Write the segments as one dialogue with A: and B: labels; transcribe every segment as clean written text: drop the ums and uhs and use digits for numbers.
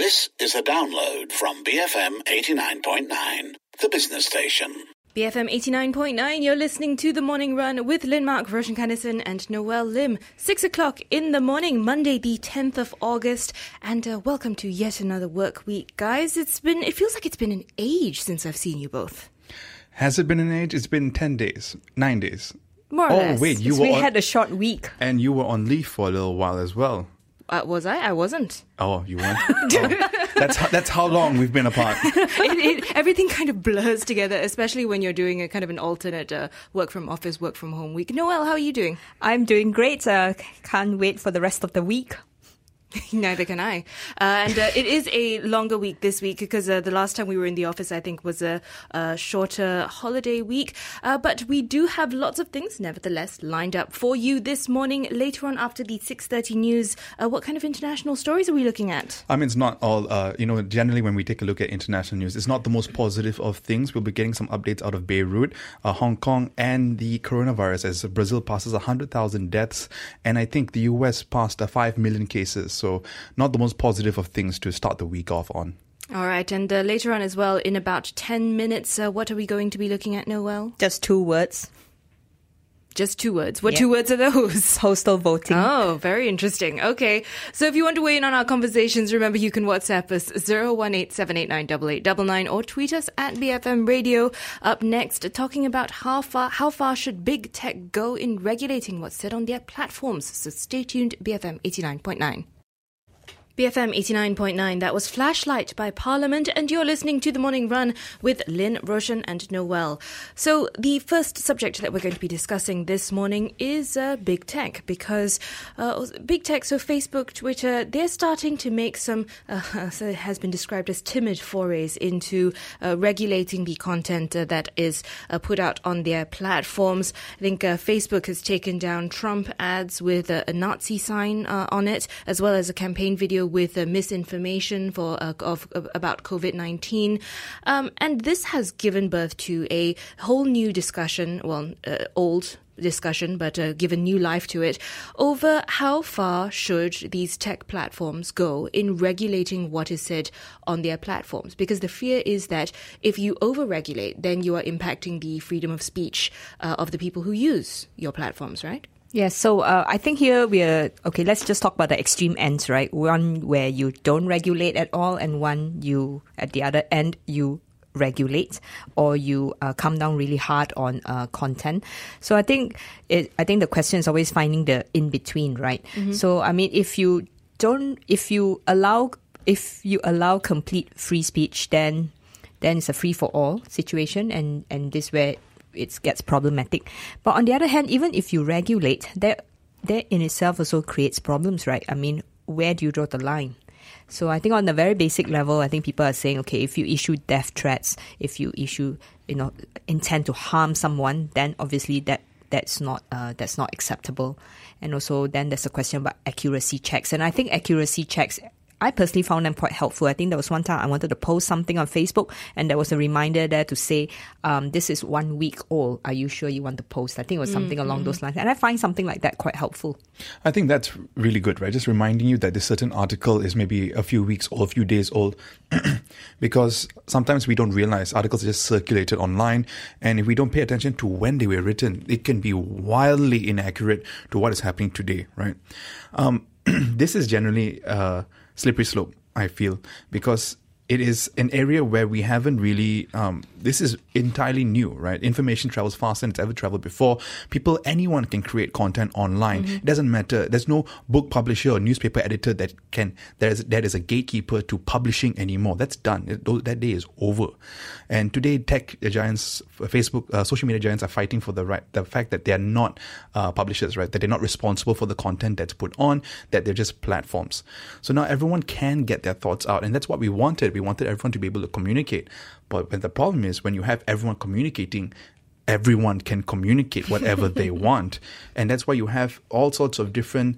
A: This is a download from BFM 89.9, the business station.
B: BFM 89.9, you're listening to The Morning Run with Lynn Mark, Roshan Kannison and Noel Lim. 6 o'clock in the morning, Monday the 10th of August. And welcome to yet another work week, guys. It feels like it's been an age since I've seen you both.
C: Has it been an age? It's been 10 days, 9 days.
B: More or less.
C: Oh, wait,
D: we had a short week.
C: And you were on leave for a little while as well.
B: Was I? I wasn't.
C: Oh, you weren't? Oh. That's how long we've been apart.
B: Everything kind of blurs together, especially when you're doing a kind of an alternate work from office, work from home week. Noel, how are you doing?
D: I'm doing great. Can't wait for the rest of the week.
B: Neither can I. And it is a longer week this week because the last time we were in the office, I think, was a shorter holiday week. But we do have lots of things, nevertheless, lined up for you this morning. Later on after the 6:30 news, what kind of international stories are we looking at?
C: I mean, it's not all, generally when we take a look at international news, it's not the most positive of things. We'll be getting some updates out of Beirut, Hong Kong, and the coronavirus as Brazil passes 100,000 deaths. And I think the US passed 5 million cases. So not the most positive of things to start the week off on.
B: All right. And later on as well, in about 10 minutes, what are we going to be looking at, Noel?
D: Just 2 words.
B: Just 2 words. What 2 words are those?
D: Postal voting.
B: Oh, very interesting. Okay. So if you want to weigh in on our conversations, remember you can WhatsApp us 018-789-8899 or tweet us at BFM Radio. Up next, talking about how far should big tech go in regulating what's said on their platforms. So stay tuned, BFM 89.9. BFM 89.9, that was Flashlight by Parliament, and you're listening to The Morning Run with Lynn, Roshan and Noel. So the first subject that we're going to be discussing this morning is big tech, because big tech, so Facebook, Twitter, they're starting to make some, so it has been described as timid forays into regulating the content that is put out on their platforms. I think Facebook has taken down Trump ads with a Nazi sign on it, as well as a campaign video with misinformation about COVID-19. And this has given birth to a whole new discussion, old discussion, but given new life to it, over how far should these tech platforms go in regulating what is said on their platforms. Because the fear is that if you over-regulate, then you are impacting the freedom of speech of the people who use your platforms, right?
D: Yeah, so I think here let's just talk about the extreme ends, right? One where you don't regulate at all, and one at the other end, you regulate, or you come down really hard on content. So I think the question is always finding the in-between, right? Mm-hmm. So, I mean, if you allow complete free speech, then it's a free-for-all situation, and this where it gets problematic. But on the other hand, even if you regulate, that in itself also creates problems, right? I mean, where do you draw the line? So I think on the very basic level, I think people are saying, okay, if you issue death threats, if you issue, intent to harm someone, then obviously that's not acceptable. And also then there's a question about accuracy checks. And I think accuracy checks, I personally found them quite helpful. I think there was one time I wanted to post something on Facebook, and there was a reminder there to say, this is 1 week old. Are you sure you want to post? I think it was something along those lines. And I find something like that quite helpful.
C: I think that's really good, right? Just reminding you that this certain article is maybe a few weeks old, a few days old, because sometimes we don't realize articles are just circulated online. And if we don't pay attention to when they were written, it can be wildly inaccurate to what is happening today, right? This is generally slippery slope, I feel, because it is an area where we haven't really, this is entirely new, right? Information travels faster than it's ever traveled before. Anyone can create content online. Mm-hmm. It doesn't matter. There's no book publisher or newspaper editor that is a gatekeeper to publishing anymore. That's done. That day is over. And today, tech giants, Facebook, social media giants are fighting for the fact that they are not publishers, right? That they're not responsible for the content that's put on, that they're just platforms. So now everyone can get their thoughts out. And that's what we wanted. We wanted everyone to be able to communicate. But the problem is when you have everyone communicating, everyone can communicate whatever they want. And that's why you have all sorts of different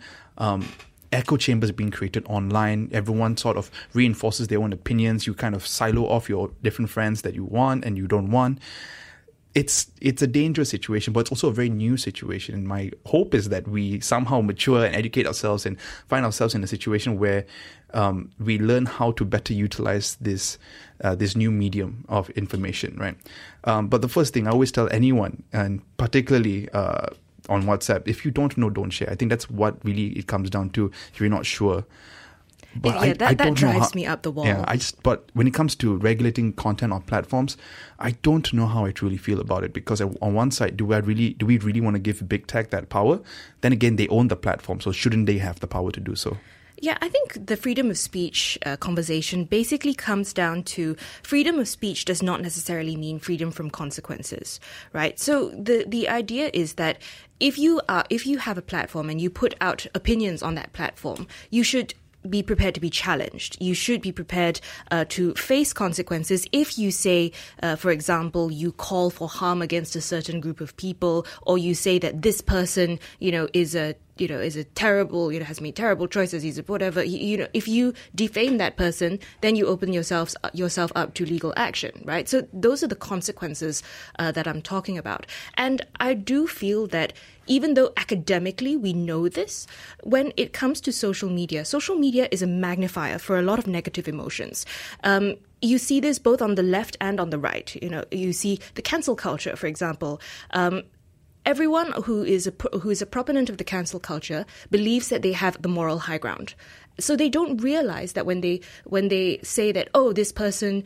C: echo chambers being created online. Everyone sort of reinforces their own opinions. You kind of silo off your different friends that you want and you don't want. It's a dangerous situation, but it's also a very new situation. And my hope is that we somehow mature and educate ourselves and find ourselves in a situation where we learn how to better utilize this new medium of information, right? But the first thing I always tell anyone, and particularly on WhatsApp, if you don't know, don't share. I think that's what really it comes down to. If you're not sure. But
B: that
C: don't know
B: drives me up the wall.
C: Yeah, but when it comes to regulating content on platforms, I don't know how I truly feel about it, because on one side, do we really want to give big tech that power? Then again, they own the platform, so shouldn't they have the power to do so?
B: Yeah, I think the freedom of speech conversation basically comes down to freedom of speech does not necessarily mean freedom from consequences, right? So the idea is that if you have a platform and you put out opinions on that platform, you should be prepared to be challenged. You should be prepared to face consequences if you say, for example, you call for harm against a certain group of people, or you say that this person, is a terrible, has made terrible choices, he's a whatever. If you defame that person, then you open yourself up to legal action, right? So those are the consequences that I'm talking about. And I do feel that even though academically we know this, when it comes to social media is a magnifier for a lot of negative emotions. You see this both on the left and on the right. You see the cancel culture, for example. Everyone who is a proponent of the cancel culture believes that they have the moral high ground. So they don't realize that when they say that, oh, this person,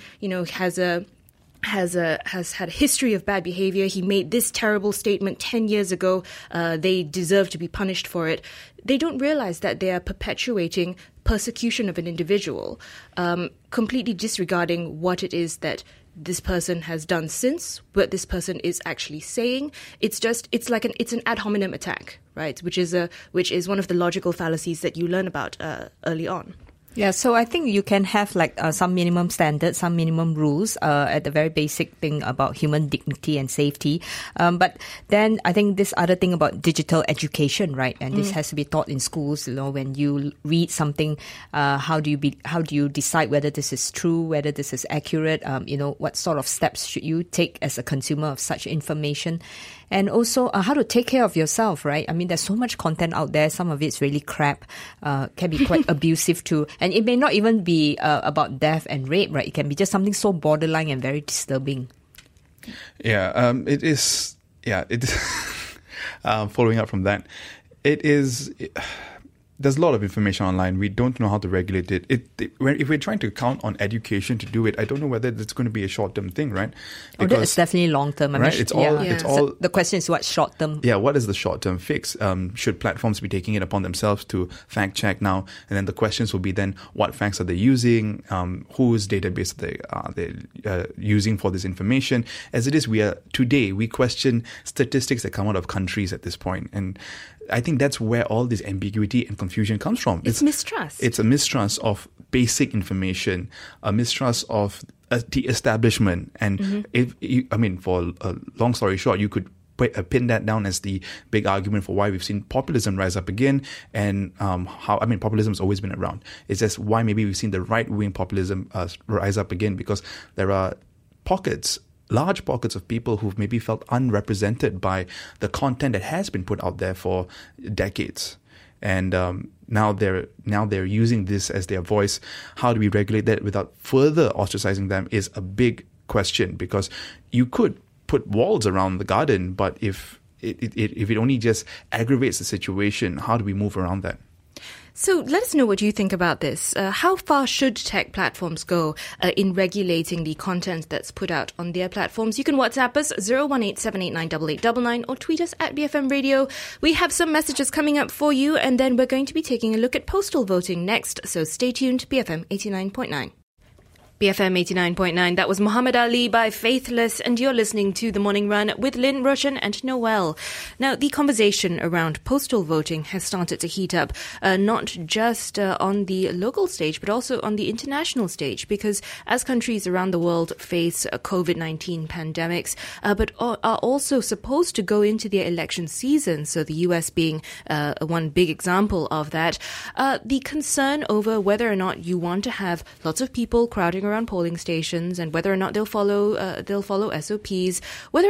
B: has had a history of bad behavior, he made this terrible statement 10 years ago, they deserve to be punished for it. They don't realize that they are perpetuating persecution of an individual, completely disregarding what it is that this person has done since, what this person is actually saying. It's an ad hominem attack, right? Which is one of the logical fallacies that you learn about early on.
D: Yeah, so I think you can have some minimum standards, some minimum rules at the very basic thing about human dignity and safety. But then I think this other thing about digital education, right? And this has to be taught in schools. When you read something, how do you decide whether this is true, whether this is accurate? What sort of steps should you take as a consumer of such information? And also how to take care of yourself, right? I mean, there's so much content out there. Some of it's really crap, can be quite abusive too. And it may not even be about death and rape, right? It can be just something so borderline and very disturbing.
C: Yeah, it is. Yeah, it is. Following up from that, it is. There's a lot of information online. We don't know how to regulate it. If we're trying to count on education to do it, I don't know whether it's going to be a short-term thing, right?
D: Because it's definitely long-term.
C: Right? It's all.
D: So the question is, what's short-term?
C: Yeah, what is the short-term fix? Should platforms be taking it upon themselves to fact-check now? And then the questions will be then, what facts are they using? Whose database are they using for this information? As it is, we question statistics that come out of countries at this point, and I think that's where all this ambiguity and confusion comes from.
B: It's mistrust.
C: It's a mistrust of basic information, a mistrust of the establishment. And for a long story short, you could pin that down as the big argument for why we've seen populism rise up again, and populism has always been around. It's just why maybe we've seen the right-wing populism rise up again, because there are large pockets of people who've maybe felt unrepresented by the content that has been put out there for decades. And now they're using this as their voice. How do we regulate that without further ostracizing them is a big question, because you could put walls around the garden, but if it only just aggravates the situation, how do we move around that?
B: So let us know what you think about this. How far should tech platforms go in regulating the content that's put out on their platforms? You can WhatsApp us 018-789-8899 or tweet us at BFM Radio. We have some messages coming up for you, and then we're going to be taking a look at postal voting next. So stay tuned to BFM 89.9. BFM 89.9, that was Muhammad Ali by Faithless, and you're listening to The Morning Run with Lynn, Roshan and Noel. Now, the conversation around postal voting has started to heat up, not just on the local stage, but also on the international stage, because as countries around the world face COVID-19 pandemics, but are also supposed to go into their election season, so the US being one big example of that, the concern over whether or not you want to have lots of people crowding around polling stations and whether or not they'll follow SOPs, whether or not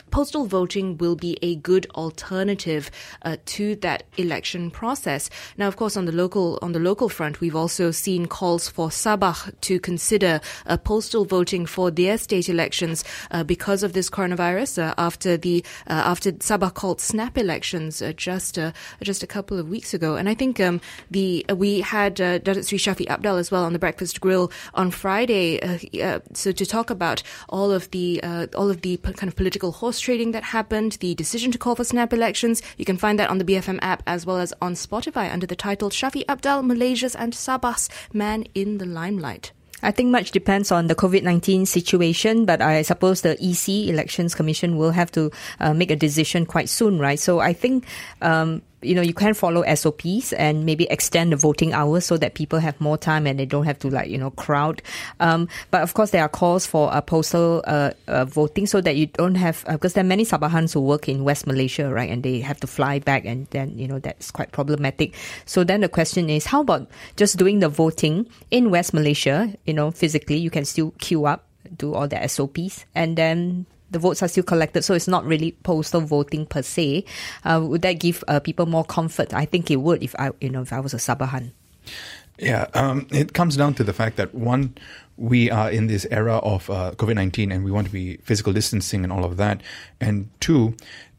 B: postal voting will be a good alternative to that election process. Now, of course, on the local front, we've also seen calls for Sabah to consider postal voting for their state elections because of this coronavirus. After Sabah called snap elections just a couple of weeks ago, and I think we had Datuk Sri Shafi Abdal as well on the Breakfast Grill on Friday, so to talk about all of the kind of political horse trading that happened, the decision to call for snap elections. You can find that on the BFM app as well as on Spotify under the title Shafi Abdal, Malaysia's and Sabah's Man in the Limelight.
D: I think much depends on the COVID-19 situation, but I suppose the EC, Elections Commission, will have to make a decision quite soon, right? So I think, you can follow SOPs and maybe extend the voting hours so that people have more time and they don't have to crowd. But of course, there are calls for postal voting so that you don't have, because there are many Sabahans who work in West Malaysia, right? And they have to fly back, and then, that's quite problematic. So then the question is, how about just doing the voting in West Malaysia, physically? You can still queue up, do all the SOPs, and then the votes are still collected, so it's not really postal voting per se. Would that give people more comfort? I think it would if I was a Sabahan.
C: Yeah, it comes down to the fact that one, we are in this era of COVID-19 and we want to be physical distancing and all of that. And two,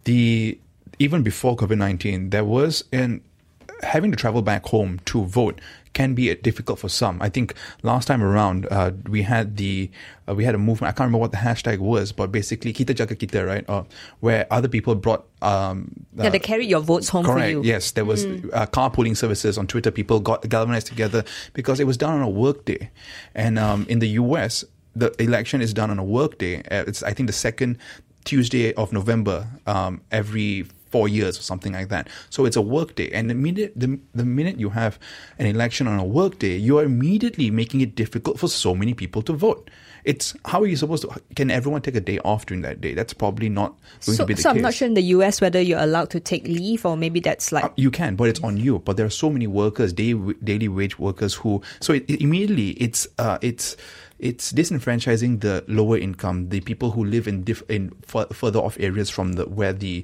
C: even before COVID-19, there was having to travel back home to vote can be difficult for some. I think last time around, we had a movement. I can't remember what the hashtag was, but basically, Kita Jaga Kita, right? Where other people brought...
D: they carried your votes home
C: correct,
D: for you.
C: Yes, there was carpooling services on Twitter. People got galvanized together because it was done on a work day. And in the US, the election is done on a work day. It's, I think, the second Tuesday of November every 4 years or something like that. So it's a work day. And the minute you have an election on a work day, you are immediately making it difficult for so many people to vote. It's how are you supposed to? Can everyone take a day off during that day? That's probably not going to be the case.
D: So I'm not sure in the US whether you're allowed to take leave, or maybe that's like...
C: you can, but it's on you. But there are so many workers, daily wage workers who... So immediately it's disenfranchising the lower income, the people who live in further off areas from where the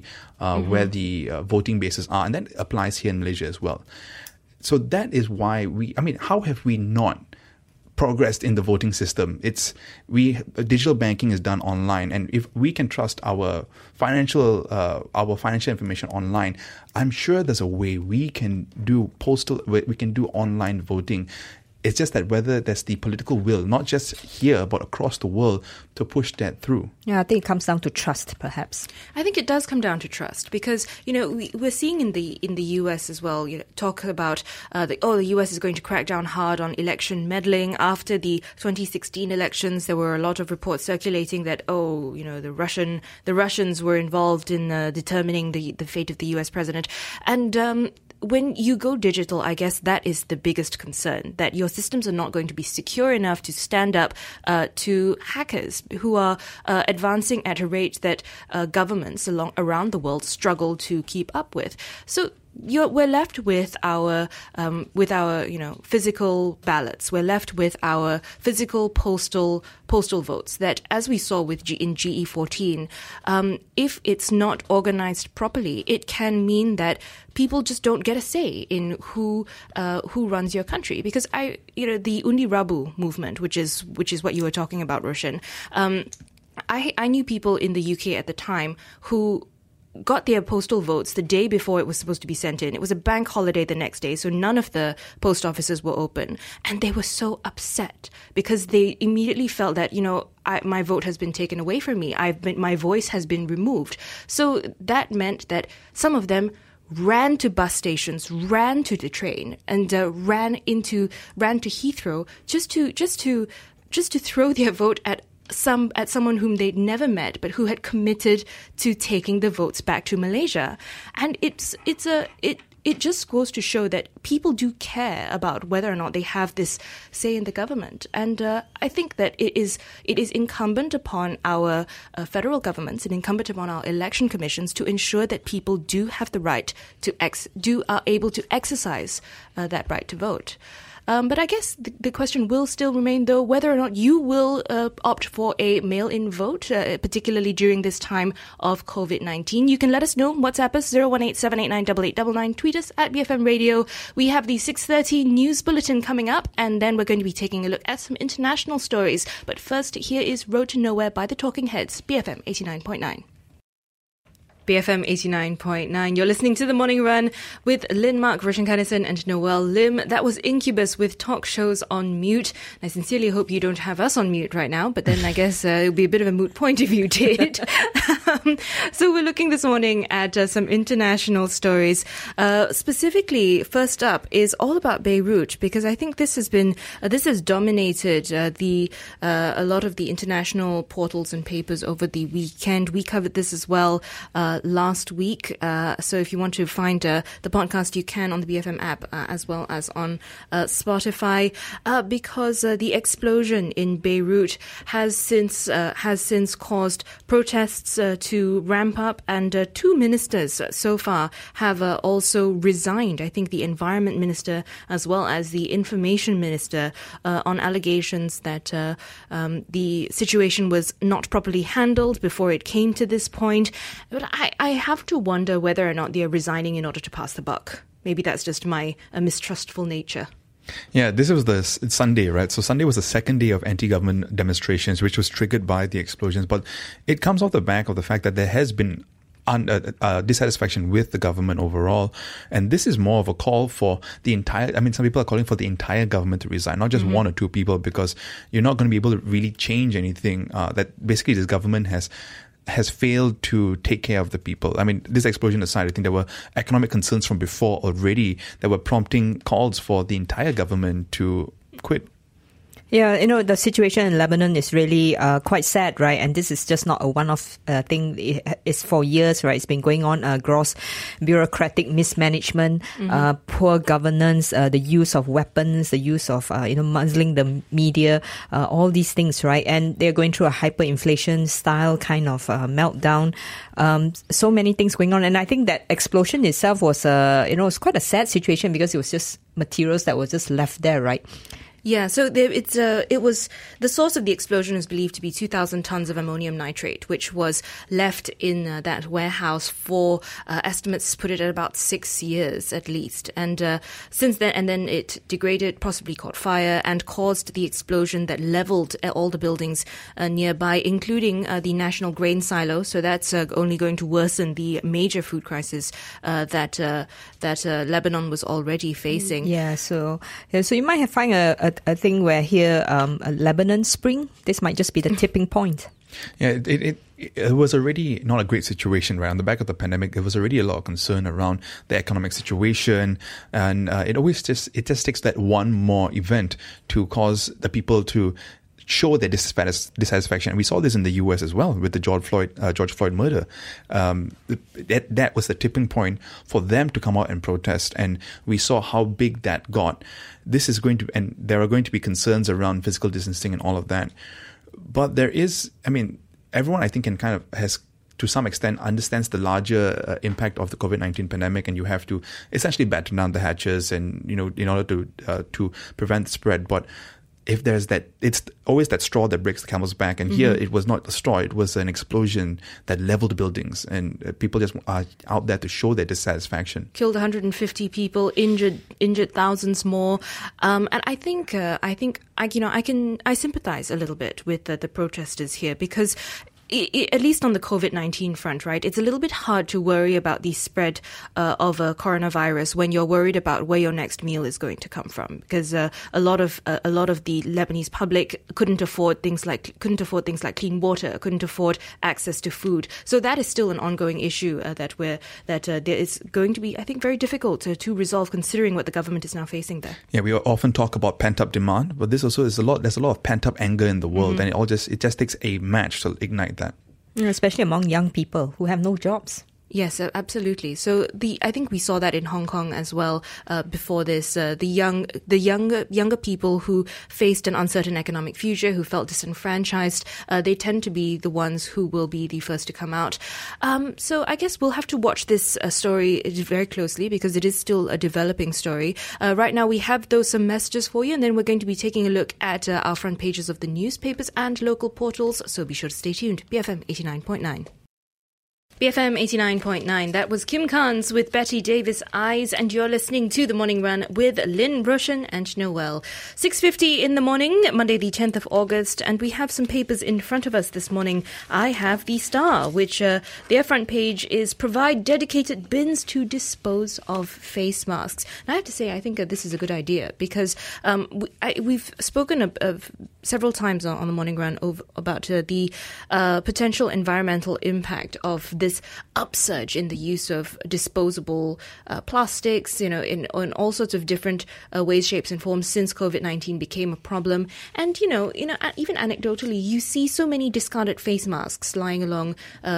C: voting bases are, and that applies here in Malaysia as well. So that is why how have we not progressed in the voting system? Digital banking is done online, and if we can trust our financial information online, I'm sure there's a way we can do online voting. It's just that whether there's the political will, not just here, but across the world, to push that through.
D: Yeah, I think it comes down to trust, perhaps.
B: I think it does come down to trust because, we're seeing in the US as well, talk about, the US is going to crack down hard on election meddling. After the 2016 elections, there were a lot of reports circulating that, the Russians were involved in determining the fate of the US president. And, when you go digital, I guess that is the biggest concern, that your systems are not going to be secure enough to stand up to hackers who are advancing at a rate that governments around the world struggle to keep up with. So we're left with our physical ballots. We're left with our physical postal votes. That, as we saw in GE14, if it's not organized properly, it can mean that people just don't get a say in who runs your country. Because the Undi Rabu movement, which is what you were talking about, Roshan. I knew people in the UK at the time who got their postal votes the day before it was supposed to be sent in. It was a bank holiday the next day, so none of the post offices were open. And they were so upset because they immediately felt that, my vote has been taken away from me. My voice has been removed. So that meant that some of them ran to bus stations, ran to the train, and ran to Heathrow just to throw their vote at someone whom they'd never met, but who had committed to taking the votes back to Malaysia. And it just goes to show that people do care about whether or not they have this say in the government. And I think that it is incumbent upon our federal governments and incumbent upon our election commissions to ensure that people do have the right are able to exercise that right to vote. But I guess the question will still remain, though, whether or not you will opt for a mail-in vote, particularly during this time of COVID-19. You can let us know. WhatsApp us 018-789-8899. Tweet us at BFM Radio. We have the 6:30 news bulletin coming up, and then we're going to be taking a look at some international stories. But first, here is Road to Nowhere by the Talking Heads, BFM 89.9. BFM 89.9. You're listening to The Morning Run with Lynn Mark, Roshan Kannison and Noel Lim. That was Incubus with Talk Shows on Mute. I sincerely hope you don't have us on mute right now, but then I guess it would be a bit of a moot point if you did. So we're looking this morning at some international stories. Specifically, first up is all about Beirut, because I think this has dominated a lot of the international portals and papers over the weekend. We covered this as well last week. So if you want to find the podcast, you can on the BFM app as well as on Spotify, because the explosion in Beirut has since caused protests to ramp up, and two ministers so far have also resigned. I think the environment minister as well as the information minister, on allegations that the situation was not properly handled before it came to this point. But I have to wonder whether or not they are resigning in order to pass the buck. Maybe that's just my mistrustful nature.
C: Yeah, this was it's Sunday, right? So Sunday was the second day of anti-government demonstrations, which was triggered by the explosions. But it comes off the back of the fact that there has been dissatisfaction with the government overall. And this is more of a call for the entire, some people are calling for the entire government to resign, not just one or two people, because you're not going to be able to really change anything. That basically this government has failed to take care of the people. This explosion aside, I think there were economic concerns from before already that were prompting calls for the entire government to quit.
D: Yeah, the situation in Lebanon is really quite sad, right? And this is just not a one-off thing. It's for years, right? It's been going on. Gross bureaucratic mismanagement, poor governance, the use of weapons, the use of, muzzling the media, all these things, right? And they're going through a hyperinflation style kind of meltdown. So many things going on. And I think that explosion itself was, was quite a sad situation because it was just materials that were just left there, right?
B: Yeah, so it was the source of the explosion is believed to be 2,000 tons of ammonium nitrate, which was left in that warehouse for estimates put it at about 6 years at least. And since then, and then it degraded, possibly caught fire, and caused the explosion that leveled all the buildings nearby, including the national grain silo. So that's only going to worsen the major food crisis that Lebanon was already facing.
D: Yeah, so you might have find a thing where here, a Lebanon Spring, this might just be the tipping point.
C: Yeah, it was already not a great situation, right? On the back of the pandemic, there was already a lot of concern around the economic situation, and it just takes that one more event to cause the people to show their dissatisfaction. And we saw this in the US as well with the George Floyd murder. That was the tipping point for them to come out and protest. And we saw how big that got. And there are going to be concerns around physical distancing and all of that. But there is, everyone I think can kind of has to some extent understands the larger impact of the COVID-19 pandemic, and you have to essentially batten down the hatches and, in order to prevent the spread. But if there's it's always that straw that breaks the camel's back. And here it was not a straw, it was an explosion that leveled buildings, and people just are out there to show their dissatisfaction.
B: Killed 150 people, injured thousands more. And I think I sympathize a little bit with the protesters here, because at least on the COVID-19 front, right, it's a little bit hard to worry about the spread of coronavirus when you're worried about where your next meal is going to come from, because a lot of the Lebanese public couldn't afford things like clean water, couldn't afford access to food. So that is still an ongoing issue that there is going to be, I think, very difficult to resolve, considering what the government is now facing there.
C: Yeah, we often talk about pent-up demand, but this also is there's a lot of pent-up anger in the world, and it just takes a match to ignite that.
D: Especially among young people who have no jobs.
B: Yes, absolutely. So I think we saw that in Hong Kong as well before this. The younger people who faced an uncertain economic future, who felt disenfranchised, they tend to be the ones who will be the first to come out. So I guess we'll have to watch this story very closely because it is still a developing story. Right now we have some messages for you, and then we're going to be taking a look at our front pages of the newspapers and local portals. So be sure to stay tuned. BFM 89.9. BFM 89.9. That was Kim Carnes with Betty Davis Eyes, and you're listening to The Morning Run with Lynn, Roshan and Noel. 6:50 in the morning, Monday the 10th of August, and we have some papers in front of us this morning. I have The Star, which their front page is provide dedicated bins to dispose of face masks. And I have to say, I think this is a good idea because we've spoken of several times on The Morning Run about the potential environmental impact of this upsurge in the use of disposable plastics, in all sorts of different ways, shapes and forms since COVID-19 became a problem. And, even anecdotally, you see so many discarded face masks lying along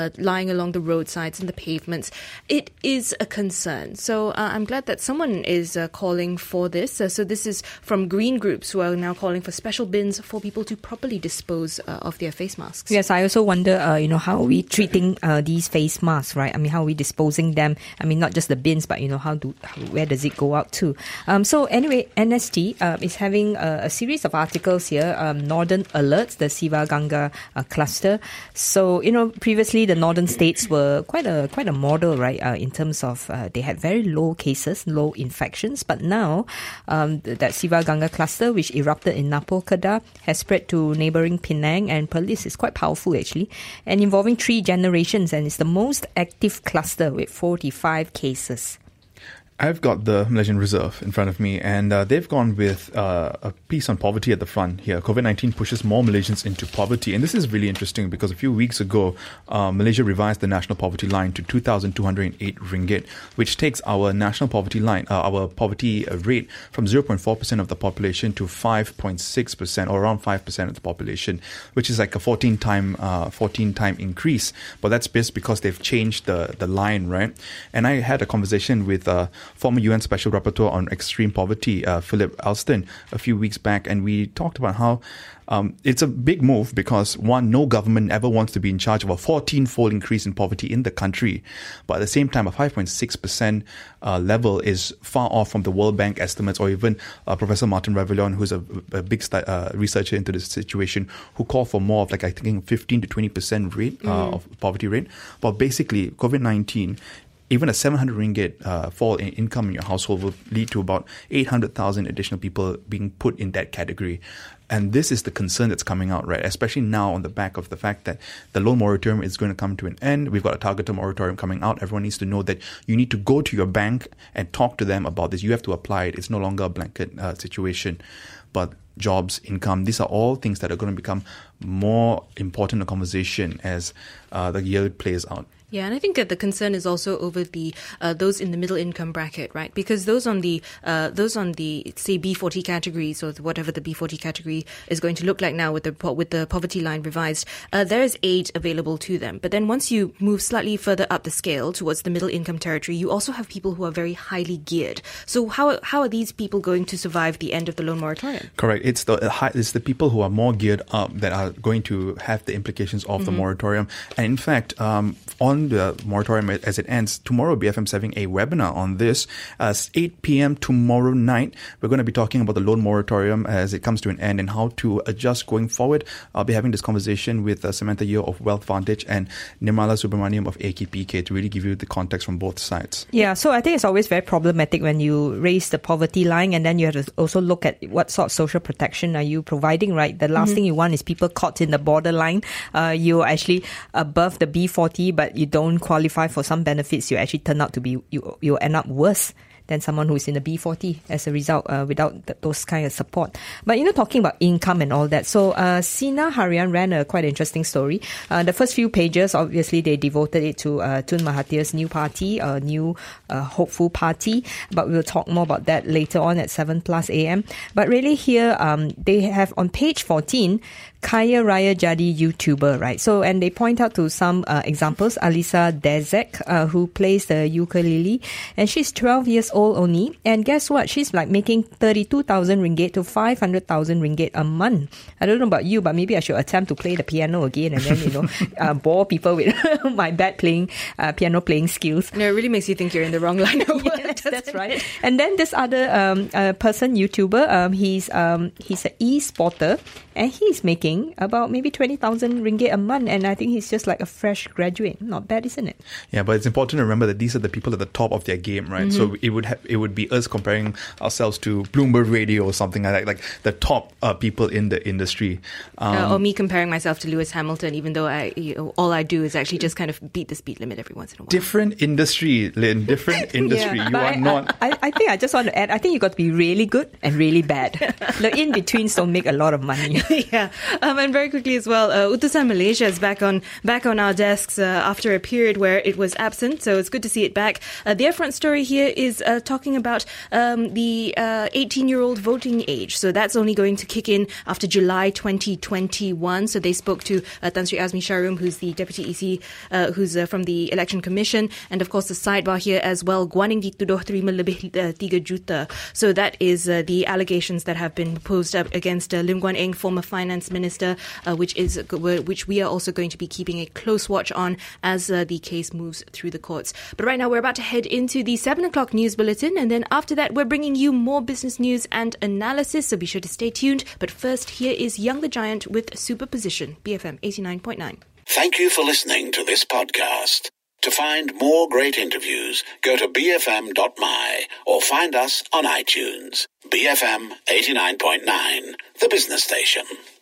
B: the roadsides and the pavements. It is a concern. So I'm glad that someone is calling for this. So this is from green groups who are now calling for special bins for people to properly dispose of their face masks.
D: Yes, I also wonder, how are we treating these face masks, right? I mean, how are we disposing them? I mean, not just the bins, but, where does it go out to? So anyway, NST is having a series of articles here, Northern Alerts, the Sivaganga cluster. So, previously the northern states were quite a model, right, in terms of they had very low cases, low infections. But now that Sivaganga cluster, which erupted in Napo Kedah, has spread to neighbouring Penang and Perlis. Is quite powerful, actually, and involving 3 generations, and it's the most active cluster with 45 cases.
C: I've got the Malaysian Reserve in front of me, and they've gone with a piece on poverty at the front here. COVID-19 pushes more Malaysians into poverty. And this is really interesting because a few weeks ago, Malaysia revised the national poverty line to 2,208 ringgit, which takes our national poverty line, our poverty rate from 0.4% of the population to 5.6% or around 5% of the population, which is like a 14-time increase. But that's just because they've changed the line, right? And I had a conversation with former UN Special Rapporteur on Extreme Poverty, Philip Alston, a few weeks back, and we talked about how it's a big move because, one, no government ever wants to be in charge of a 14-fold increase in poverty in the country. But at the same time, a 5.6% level is far off from the World Bank estimates, or even Professor Martin Ravillon, who's a big researcher into this situation, who call for more of 15 to 20% rate of poverty rate. But basically, COVID-19, even a 700 ringgit fall in income in your household will lead to about 800,000 additional people being put in that category. And this is the concern that's coming out, right? Especially now on the back of the fact that the loan moratorium is going to come to an end. We've got a targeted moratorium coming out. Everyone needs to know that you need to go to your bank and talk to them about this. You have to apply it. It's no longer a blanket situation. But jobs, income, these are all things that are going to become more important in the conversation as the year plays out.
B: Yeah, and I think that the concern is also over the those in the middle income bracket, right? Because those on the say B40 categories, or whatever the B40 category is going to look like now with the poverty line revised, there is aid available to them. But then once you move slightly further up the scale towards the middle income territory, you also have people who are very highly geared. So how are these people going to survive the end of the loan moratorium?
C: Correct. It's the people who are more geared up that are going to have the implications of the moratorium. And in fact, on the moratorium as it ends, tomorrow BFM's having a webinar on this. 8 p.m. tomorrow night, we're going to be talking about the loan moratorium as it comes to an end and how to adjust going forward. I'll be having this conversation with Samantha Yeo of Wealth Vantage and Nirmala Subramaniam of AKPK to really give you the context from both sides.
D: Yeah, so I think it's always very problematic when you raise the poverty line and then you have to also look at what sort of social protection are you providing, right? The last thing you want is people caught in the borderline. You're actually above the B40, but you don't qualify for some benefits. You actually turn out to be, you'll end up worse than someone who's in the B40 as a result without those kind of support. But, talking about income and all that. So, Sina Harian ran a quite interesting story. The first few pages, obviously, they devoted it to Tun Mahathir's new party, a new hopeful party. But we'll talk more about that later on at 7+ a.m. But really here, they have on page 14, Kaya Raya Jadi YouTuber, right? So, and they point out to some examples. Alisa Dezek, who plays the ukulele, and she's 12 years old only. And guess what? She's like making 32,000 ringgit to 500,000 ringgit a month. I don't know about you, but maybe I should attempt to play the piano again and then, bore people with my bad piano playing skills.
B: No, it really makes you think you're in the wrong line of work.
D: Yes, that's right. And then this other person, YouTuber, he's an e-sporter, and he's making about maybe 20,000 ringgit a month, and I think he's just like a fresh graduate. Not bad, isn't it?
C: Yeah, but it's important to remember that these are the people at the top of their game, right?
B: Mm-hmm.
C: So it would be us comparing ourselves to Bloomberg Radio or something like the top people in the industry.
B: Or me comparing myself to Lewis Hamilton, even though all I do is actually just kind of beat the speed limit every once in a while.
C: Different industry, Lynn. Different industry.
D: Yeah,
C: you are not.
D: I think I just want to add. I think you got to be really good and really bad. The in betweens don't make a lot of money.
B: Yeah, and very quickly as well, Utusan Malaysia is back on our desks after a period where it was absent. So it's good to see it back. The front story here is talking about the 18-year-old voting age. So that's only going to kick in after July 2021. So they spoke to Tan Sri Azmi Sharum, who's the Deputy EC, who's from the Election Commission, and of course the sidebar here as well. Guaning dituduh terima lebih 3 juta. So that is the allegations that have been posed up against Lim Guan Eng, former finance minister, which we are also going to be keeping a close watch on as the case moves through the courts. But right now we're about to head into the 7 o'clock news bulletin, and then after that we're bringing you more business news and analysis, so be sure to stay tuned. But first, here is Young the Giant with Superposition, BFM 89.9.
A: Thank you for listening to this podcast. To find more great interviews, go to bfm.my or find us on iTunes. BFM 89.9, the business station.